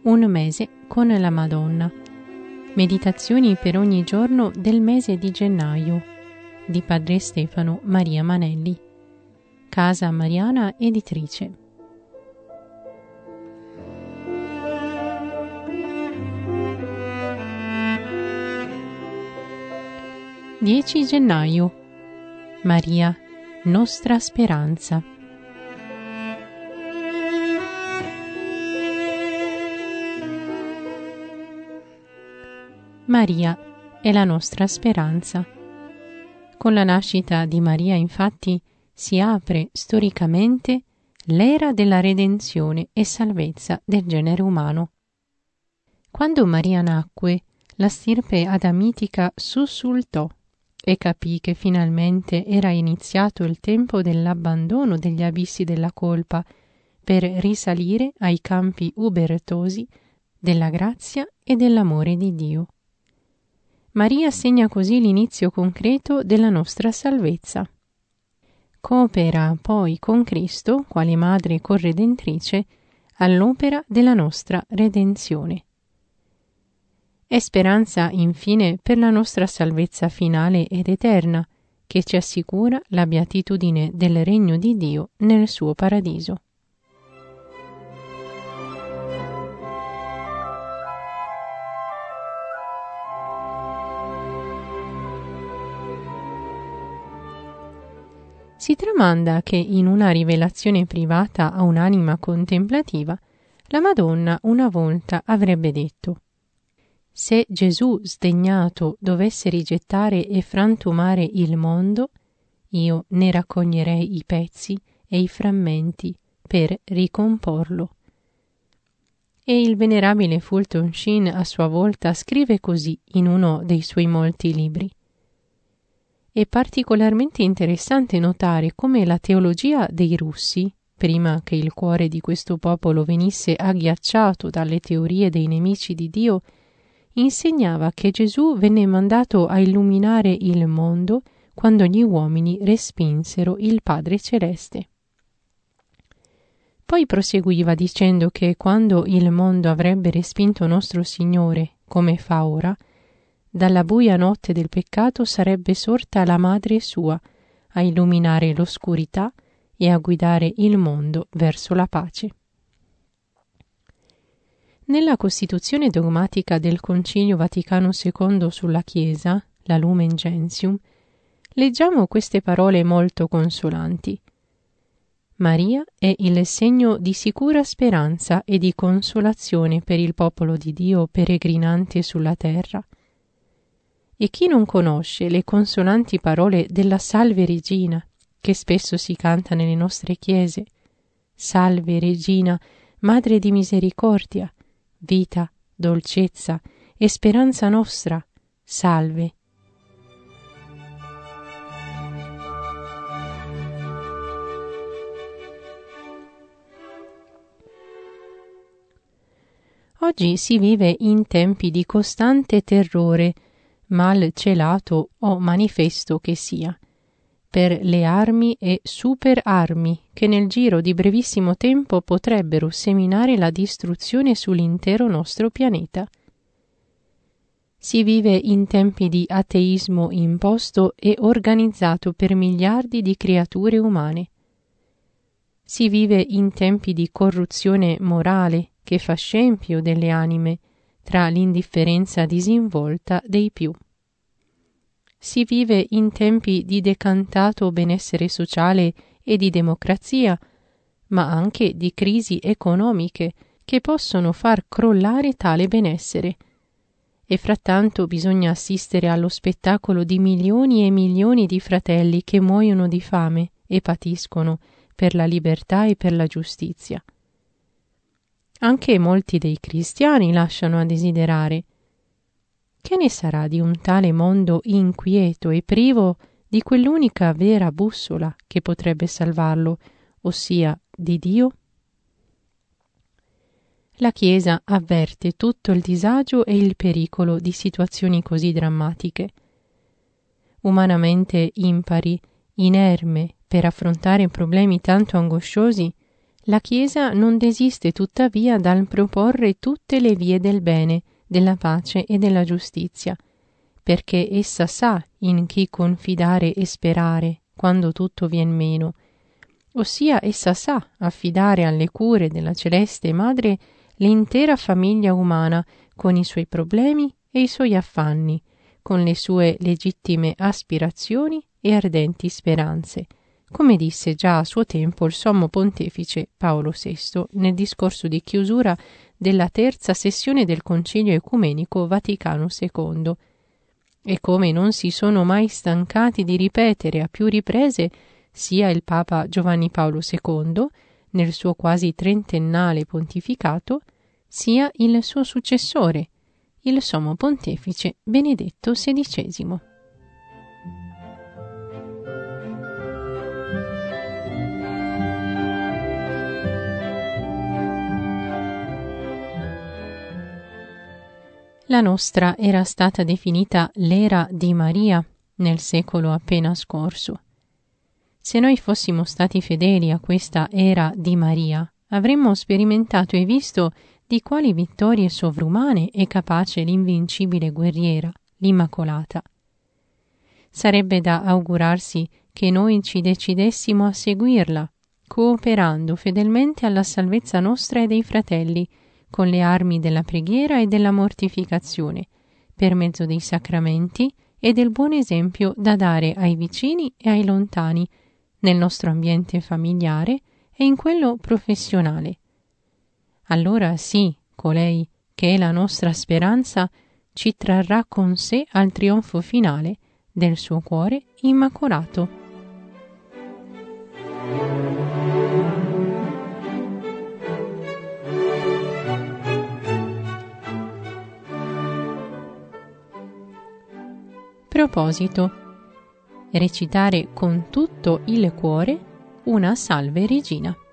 Un mese con la Madonna. Meditazioni per ogni giorno del mese di gennaio di Padre Stefano Maria Manelli. Casa Mariana Editrice. (10 gennaio). Maria, nostra speranza. Maria è la nostra speranza. Con la nascita di Maria, infatti, si apre storicamente l'era della redenzione e salvezza del genere umano. Quando Maria nacque, la stirpe adamitica sussultò e capì che finalmente era iniziato il tempo dell'abbandono degli abissi della colpa per risalire ai campi ubertosi della grazia e dell'amore di Dio. Maria segna così l'inizio concreto della nostra salvezza. Coopera poi con Cristo, quale madre corredentrice, all'opera della nostra redenzione. È speranza, infine, per la nostra salvezza finale ed eterna, che ci assicura la beatitudine del regno di Dio nel suo paradiso. Si tramanda che in una rivelazione privata a un'anima contemplativa, la Madonna una volta avrebbe detto: «Se Gesù sdegnato dovesse rigettare e frantumare il mondo, io ne raccoglierei i pezzi e i frammenti per ricomporlo». E il venerabile Fulton Sheen a sua volta scrive così in uno dei suoi molti libri. È particolarmente interessante notare come la teologia dei russi, prima che il cuore di questo popolo venisse agghiacciato dalle teorie dei nemici di Dio, insegnava che Gesù venne mandato a illuminare il mondo quando gli uomini respinsero il Padre Celeste. Poi proseguiva dicendo che quando il mondo avrebbe respinto nostro Signore, come fa ora, dalla buia notte del peccato sarebbe sorta la Madre sua a illuminare l'oscurità e a guidare il mondo verso la pace. Nella Costituzione dogmatica del Concilio Vaticano II sulla Chiesa, la Lumen Gentium, leggiamo queste parole molto consolanti. Maria è il segno di sicura speranza e di consolazione per il popolo di Dio peregrinante sulla terra. E chi non conosce le consolanti parole della Salve Regina, che spesso si canta nelle nostre chiese? Salve Regina, Madre di misericordia, vita, dolcezza e speranza nostra, salve. Oggi si vive in tempi di costante terrore, mal celato o manifesto che sia, per le armi e superarmi che nel giro di brevissimo tempo potrebbero seminare la distruzione sull'intero nostro pianeta. Si vive in tempi di ateismo imposto e organizzato per miliardi di creature umane. Si vive in tempi di corruzione morale che fa scempio delle anime tra l'indifferenza disinvolta dei più. Si vive in tempi di decantato benessere sociale e di democrazia, ma anche di crisi economiche che possono far crollare tale benessere. E frattanto bisogna assistere allo spettacolo di milioni e milioni di fratelli che muoiono di fame e patiscono per la libertà e per la giustizia. Anche molti dei cristiani lasciano a desiderare. Che ne sarà di un tale mondo inquieto e privo di quell'unica vera bussola che potrebbe salvarlo, ossia di Dio? La Chiesa avverte tutto il disagio e il pericolo di situazioni così drammatiche. Umanamente impari, inerme per affrontare problemi tanto angosciosi, La Chiesa non desiste tuttavia dal proporre tutte le vie del bene, della pace e della giustizia, perché essa sa in chi confidare e sperare quando tutto vien meno, ossia essa sa affidare alle cure della Celeste Madre l'intera famiglia umana con i suoi problemi e i suoi affanni, con le sue legittime aspirazioni e ardenti speranze, come disse già a suo tempo il sommo pontefice Paolo VI nel discorso di chiusura della terza sessione del Concilio Ecumenico Vaticano II, e come non si sono mai stancati di ripetere a più riprese sia il Papa Giovanni Paolo II nel suo quasi trentennale pontificato, sia il suo successore, il sommo pontefice Benedetto XVI. La nostra era stata definita l'era di Maria nel secolo appena scorso. Se noi fossimo stati fedeli a questa era di Maria, avremmo sperimentato e visto di quali vittorie sovrumane è capace l'invincibile guerriera, l'Immacolata. Sarebbe da augurarsi che noi ci decidessimo a seguirla, cooperando fedelmente alla salvezza nostra e dei fratelli, con le armi della preghiera e della mortificazione, per mezzo dei sacramenti e del buon esempio da dare ai vicini e ai lontani, nel nostro ambiente familiare e in quello professionale. Allora sì, colei che è la nostra speranza ci trarrà con sé al trionfo finale del suo cuore immacolato. Proposito: recitare con tutto il cuore una Salve Regina.